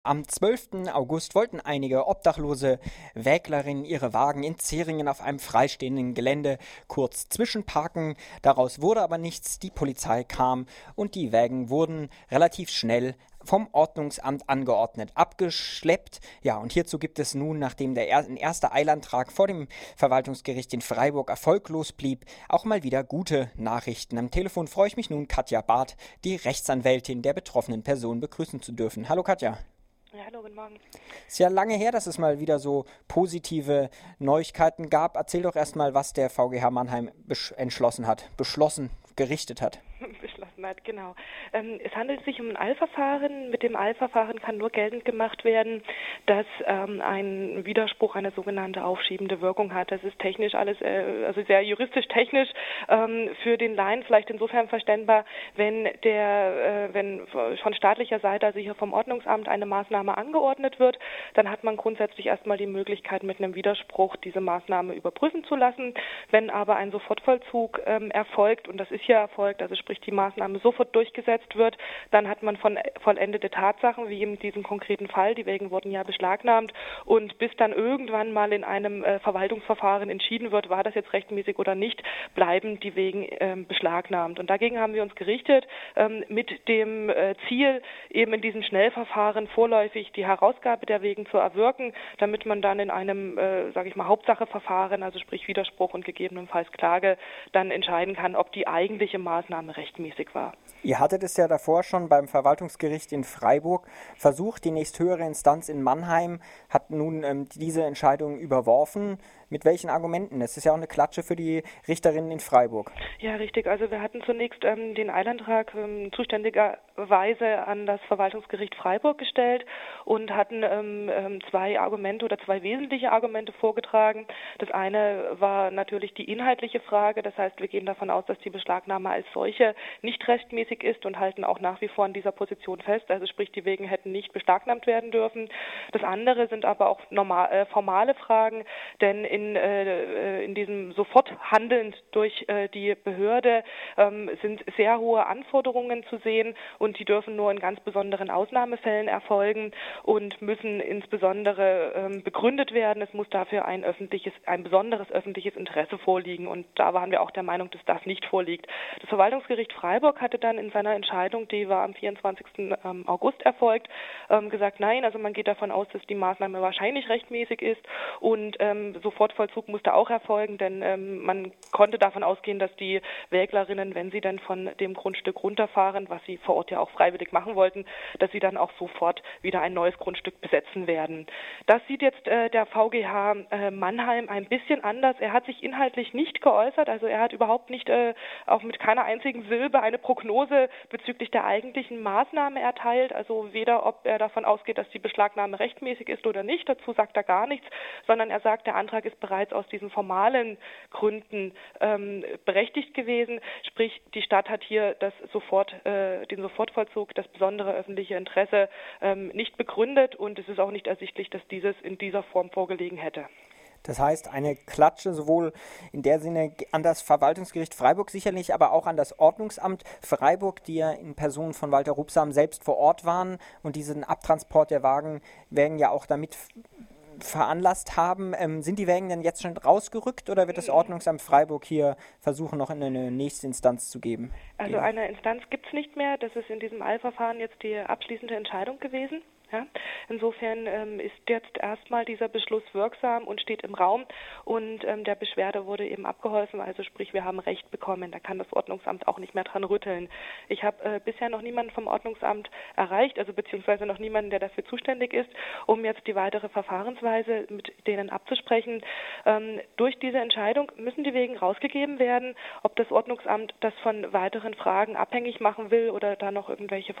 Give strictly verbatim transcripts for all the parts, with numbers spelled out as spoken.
Am zwölften August wollten einige obdachlose Wäglerinnen ihre Wagen in Zeringen auf einem freistehenden Gelände kurz zwischenparken. Daraus wurde aber nichts. Die Polizei kam und die Wägen wurden relativ schnell vom Ordnungsamt angeordnet abgeschleppt. Ja, und hierzu gibt es nun, nachdem der er- erste Eilantrag vor dem Verwaltungsgericht in Freiburg erfolglos blieb, auch mal wieder gute Nachrichten. Am Telefon freue ich mich nun, Katja Barth, die Rechtsanwältin der betroffenen Person, begrüßen zu dürfen. Hallo Katja. Ja, hallo, guten Morgen. Ist ja lange her, dass es mal wieder so positive Neuigkeiten gab. Erzähl doch erstmal, was der V G H Mannheim besch- entschlossen hat, beschlossen, gerichtet hat. Beschlossen hat, genau. Ähm, es handelt sich um ein Eilverfahren. Mit dem Eilverfahren kann nur geltend gemacht werden, dass ähm, ein Widerspruch eine sogenannte aufschiebende Wirkung hat. Das ist technisch alles, äh, also sehr juristisch technisch, ähm, für den Laien vielleicht insofern verständbar, wenn der, äh, wenn von staatlicher Seite, also hier vom Ordnungsamt, eine Maßnahme angeordnet wird, dann hat man grundsätzlich erstmal die Möglichkeit, mit einem Widerspruch diese Maßnahme überprüfen zu lassen. Wenn aber ein Sofortvollzug ähm, erfolgt, und das ist ja erfolgt, also sprich die Maßnahme sofort durchgesetzt wird, dann hat man von vollendete Tatsachen, wie in diesem konkreten Fall, die Wägen wurden ja beschlagnahmt, und bis dann irgendwann mal in einem äh, Verwaltungsverfahren entschieden wird, war das jetzt rechtmäßig oder nicht, bleiben die Wägen ähm, beschlagnahmt. Und dagegen haben wir uns gerichtet, ähm, mit dem äh, Ziel, eben in diesem Schnellverfahren vorläufig die Herausgabe der Wägen zu erwirken, damit man dann in einem, äh, sage ich mal, Hauptsacheverfahren, also sprich Widerspruch und gegebenenfalls Klage, dann entscheiden kann, ob die eigentliche Maßnahme rechtmäßig war. Ihr hattet es ja davor schon beim Verwaltungsgericht in Freiburg versucht. Die nächsthöhere Instanz in Mannheim hat nun ähm, diese Entscheidung überworfen. Mit welchen Argumenten? Das ist ja auch eine Klatsche für die Richterinnen in Freiburg. Ja, richtig. Also wir hatten zunächst ähm, den Eilantrag ähm, zuständigerweise an das Verwaltungsgericht Freiburg gestellt und hatten ähm, zwei Argumente oder zwei wesentliche Argumente vorgetragen. Das eine war natürlich die inhaltliche Frage. Das heißt, wir gehen davon aus, dass die Beschlagnahme als solche nicht rechtmäßig ist und halten auch nach wie vor an dieser Position fest. Also sprich, die Wägen hätten nicht beschlagnahmt werden dürfen. Das andere sind aber auch normal, äh, formale Fragen, denn in In, äh, in diesem sofort handelnd durch äh, die Behörde ähm, sind sehr hohe Anforderungen zu sehen, und die dürfen nur in ganz besonderen Ausnahmefällen erfolgen und müssen insbesondere ähm, begründet werden. Es muss dafür ein öffentliches, ein besonderes öffentliches Interesse vorliegen, und da waren wir auch der Meinung, dass das nicht vorliegt. Das Verwaltungsgericht Freiburg hatte dann in seiner Entscheidung, die war am vierundzwanzigsten August erfolgt, ähm, gesagt, nein, also man geht davon aus, dass die Maßnahme wahrscheinlich rechtmäßig ist, und ähm, sofort Vollzug musste auch erfolgen, denn ähm, man konnte davon ausgehen, dass die Wäglerinnen, wenn sie dann von dem Grundstück runterfahren, was sie vor Ort ja auch freiwillig machen wollten, dass sie dann auch sofort wieder ein neues Grundstück besetzen werden. Das sieht jetzt äh, der V G H äh, Mannheim ein bisschen anders. Er hat sich inhaltlich nicht geäußert, also er hat überhaupt nicht, äh, auch mit keiner einzigen Silbe, eine Prognose bezüglich der eigentlichen Maßnahme erteilt, also weder ob er davon ausgeht, dass die Beschlagnahme rechtmäßig ist oder nicht, dazu sagt er gar nichts, sondern er sagt, der Antrag ist bereits aus diesen formalen Gründen ähm, berechtigt gewesen. Sprich, die Stadt hat hier das sofort, äh, den Sofortvollzug, das besondere öffentliche Interesse ähm, nicht begründet, und es ist auch nicht ersichtlich, dass dieses in dieser Form vorgelegen hätte. Das heißt, eine Klatsche sowohl in der Sinne an das Verwaltungsgericht Freiburg sicherlich, aber auch an das Ordnungsamt Freiburg, die ja in Person von Walter Rupsam selbst vor Ort waren und diesen Abtransport der Wagen werden ja auch damit veranlasst haben. Ähm, sind die Wägen denn jetzt schon rausgerückt, oder wird das Ordnungsamt Freiburg hier versuchen, noch in eine nächste Instanz zu geben? Also eine Instanz gibt es nicht mehr. Das ist in diesem Eilverfahren jetzt die abschließende Entscheidung gewesen. Ja, insofern ähm, ist jetzt erstmal dieser Beschluss wirksam und steht im Raum, und ähm, der Beschwerde wurde eben abgeholfen, also sprich, wir haben Recht bekommen, da kann das Ordnungsamt auch nicht mehr dran rütteln. Ich habe äh, bisher noch niemanden vom Ordnungsamt erreicht, also beziehungsweise noch niemanden, der dafür zuständig ist, um jetzt die weitere Verfahrensweise mit denen abzusprechen. Ähm, durch diese Entscheidung müssen die Wegen rausgegeben werden. Ob das Ordnungsamt das von weiteren Fragen abhängig machen will oder da noch irgendwelche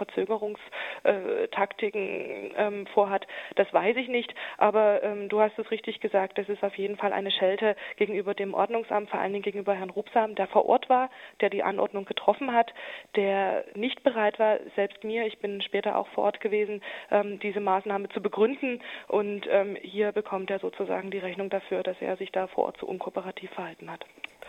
Verzögerungstaktiken Ähm, vorhat, das weiß ich nicht, aber ähm, du hast es richtig gesagt, das ist auf jeden Fall eine Schelte gegenüber dem Ordnungsamt, vor allen Dingen gegenüber Herrn Rupsam, der vor Ort war, der die Anordnung getroffen hat, der nicht bereit war, selbst mir, ich bin später auch vor Ort gewesen, ähm, diese Maßnahme zu begründen, und ähm, hier bekommt er sozusagen die Rechnung dafür, dass er sich da vor Ort so unkooperativ verhalten hat.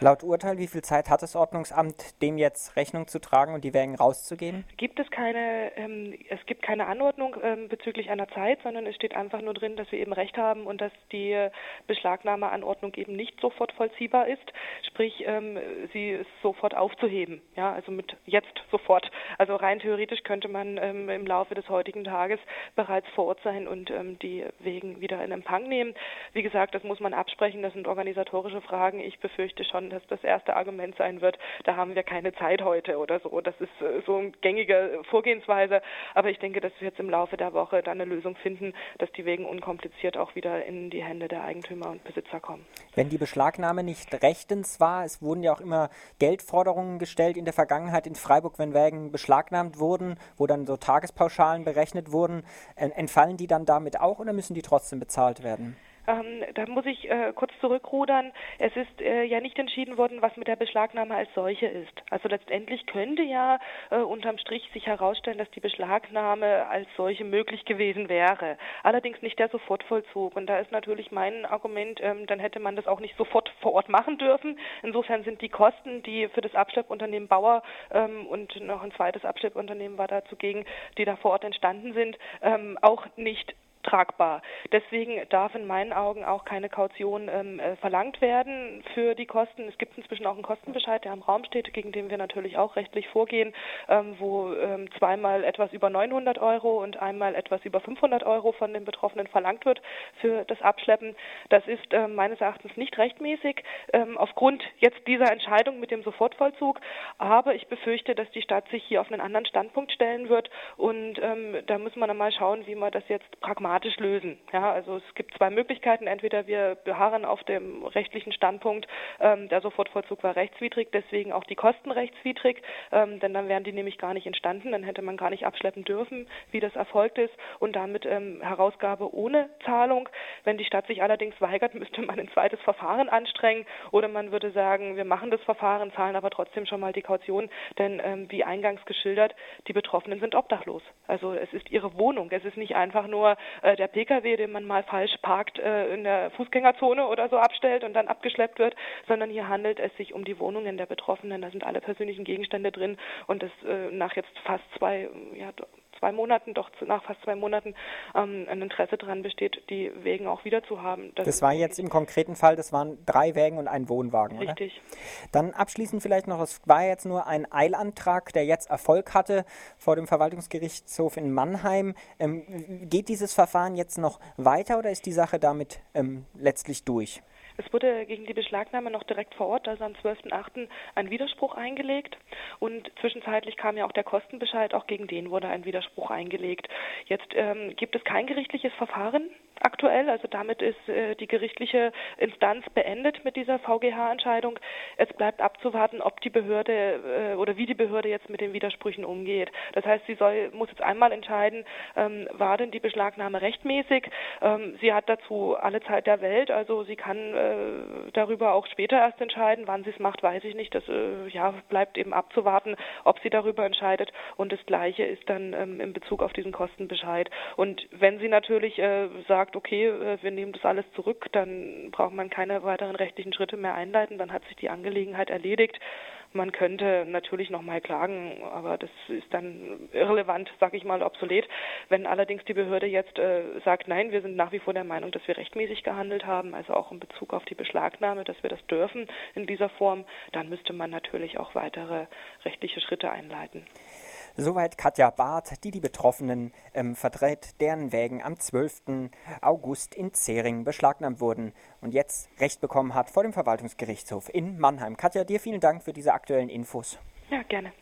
Laut Urteil, wie viel Zeit hat das Ordnungsamt, dem jetzt Rechnung zu tragen und die Wägen rauszugeben? Gibt es keine, ähm, es gibt keine Anordnung ähm, bezüglich einer Zeit, sondern es steht einfach nur drin, dass wir eben Recht haben und dass die Beschlagnahmeanordnung eben nicht sofort vollziehbar ist, sprich ähm, sie ist sofort aufzuheben, ja, also mit jetzt sofort. Also rein theoretisch könnte man ähm, im Laufe des heutigen Tages bereits vor Ort sein und ähm, die Wägen wieder in Empfang nehmen. Wie gesagt, das muss man absprechen, das sind organisatorische Fragen. Ich befürchte schon, dass das erste Argument sein wird, da haben wir keine Zeit heute oder so. Das ist äh, so eine gängige Vorgehensweise, aber ich denke, dass wir jetzt im Laufe der Woche dann eine Lösung finden, dass die Wägen unkompliziert auch wieder in die Hände der Eigentümer und Besitzer kommen. Wenn die Beschlagnahme nicht rechtens war, es wurden ja auch immer Geldforderungen gestellt in der Vergangenheit in Freiburg, wenn Wägen beschlagnahmt wurden, wo dann so Tagespauschalen berechnet wurden, entfallen die dann damit auch oder müssen die trotzdem bezahlt werden? Ähm, da muss ich äh, kurz zurückrudern. Es ist äh, ja nicht entschieden worden, was mit der Beschlagnahme als solche ist. Also letztendlich könnte ja äh, unterm Strich sich herausstellen, dass die Beschlagnahme als solche möglich gewesen wäre. Allerdings nicht der Sofortvollzug. Und da ist natürlich mein Argument, ähm, dann hätte man das auch nicht sofort vor Ort machen dürfen. Insofern sind die Kosten, die für das Abschleppunternehmen Bauer ähm, und noch ein zweites Abschleppunternehmen war da zugegen, die da vor Ort entstanden sind, ähm, auch nicht tragbar. Deswegen darf in meinen Augen auch keine Kaution ähm, verlangt werden für die Kosten. Es gibt inzwischen auch einen Kostenbescheid, der im Raum steht, gegen den wir natürlich auch rechtlich vorgehen, ähm, wo ähm, zweimal etwas über neunhundert Euro und einmal etwas über fünfhundert Euro von den Betroffenen verlangt wird für das Abschleppen. Das ist ähm, meines Erachtens nicht rechtmäßig ähm, aufgrund jetzt dieser Entscheidung mit dem Sofortvollzug. Aber ich befürchte, dass die Stadt sich hier auf einen anderen Standpunkt stellen wird und ähm, da müssen wir dann mal schauen, wie wir das jetzt pragmatisch lösen. Ja, also es gibt zwei Möglichkeiten. Entweder wir beharren auf dem rechtlichen Standpunkt, ähm, der Sofortvollzug war rechtswidrig, deswegen auch die Kosten rechtswidrig, ähm, denn dann wären die nämlich gar nicht entstanden, dann hätte man gar nicht abschleppen dürfen, wie das erfolgt ist und damit ähm, Herausgabe ohne Zahlung. Wenn die Stadt sich allerdings weigert, müsste man ein zweites Verfahren anstrengen oder man würde sagen, wir machen das Verfahren, zahlen aber trotzdem schon mal die Kaution, denn ähm, wie eingangs geschildert, die Betroffenen sind obdachlos. Also es ist ihre Wohnung, es ist nicht einfach nur äh, der Pkw, den man mal falsch parkt, äh, in der Fußgängerzone oder so abstellt und dann abgeschleppt wird, sondern hier handelt es sich um die Wohnungen der Betroffenen. Da sind alle persönlichen Gegenstände drin und das äh, nach jetzt fast zwei, ja, zwei Monaten, doch nach fast zwei Monaten ähm, ein Interesse daran besteht, die Wägen auch wieder zu haben. Das, das war jetzt im konkreten Fall, das waren drei Wägen und ein Wohnwagen, oder? Richtig. Dann abschließend vielleicht noch, es war jetzt nur ein Eilantrag, der jetzt Erfolg hatte vor dem Verwaltungsgerichtshof in Mannheim. Ähm, geht dieses Verfahren jetzt noch weiter oder ist die Sache damit ähm, letztlich durch? Es wurde gegen die Beschlagnahme noch direkt vor Ort, also am zwölften achten ein Widerspruch eingelegt und zwischenzeitlich kam ja auch der Kostenbescheid, auch gegen den wurde ein Widerspruch eingelegt. Jetzt ähm, gibt es kein gerichtliches Verfahren aktuell, also damit ist äh, die gerichtliche Instanz beendet mit dieser V G H-Entscheidung. Es bleibt abzuwarten, ob die Behörde äh, oder wie die Behörde jetzt mit den Widersprüchen umgeht. Das heißt, sie soll, muss jetzt einmal entscheiden, ähm, war denn die Beschlagnahme rechtmäßig? Ähm, sie hat dazu alle Zeit der Welt, also sie kann äh, darüber auch später erst entscheiden. Wann sie es macht, weiß ich nicht. Das äh, ja, bleibt eben abzuwarten, ob sie darüber entscheidet. Und das Gleiche ist dann ähm, in Bezug auf diesen Kostenbescheid. Und wenn sie natürlich äh, sagt, okay, äh, wir nehmen das alles zurück, dann braucht man keine weiteren rechtlichen Schritte mehr einleiten. Dann hat sich die Angelegenheit erledigt. Man könnte natürlich nochmal klagen, aber das ist dann irrelevant, sage ich mal, obsolet. Wenn allerdings die Behörde jetzt äh, sagt, nein, wir sind nach wie vor der Meinung, dass wir rechtmäßig gehandelt haben, also auch in Bezug auf die Beschlagnahme, dass wir das dürfen in dieser Form, dann müsste man natürlich auch weitere rechtliche Schritte einleiten. Soweit Katja Barth, die die Betroffenen ähm, vertritt, deren Wägen am zwölften August in Zähring beschlagnahmt wurden und jetzt Recht bekommen hat vor dem Verwaltungsgerichtshof in Mannheim. Katja, dir vielen Dank für diese aktuellen Infos. Ja, gerne.